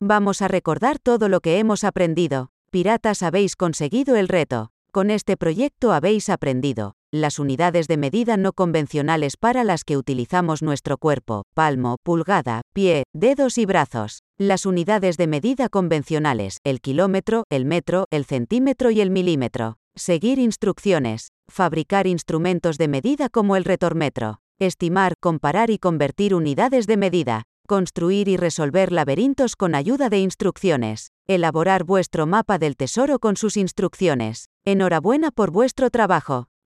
Vamos a recordar todo lo que hemos aprendido. Piratas, habéis conseguido el reto. Con este proyecto habéis aprendido las unidades de medida no convencionales para las que utilizamos nuestro cuerpo: palmo, pulgada, pie, dedos y brazos. Las unidades de medida convencionales: el kilómetro, el metro, el centímetro y el milímetro. Seguir instrucciones. Fabricar instrumentos de medida como el retormetro. Estimar, comparar y convertir unidades de medida. Construir y resolver laberintos con ayuda de instrucciones. Elaborar vuestro mapa del tesoro con sus instrucciones. Enhorabuena por vuestro trabajo.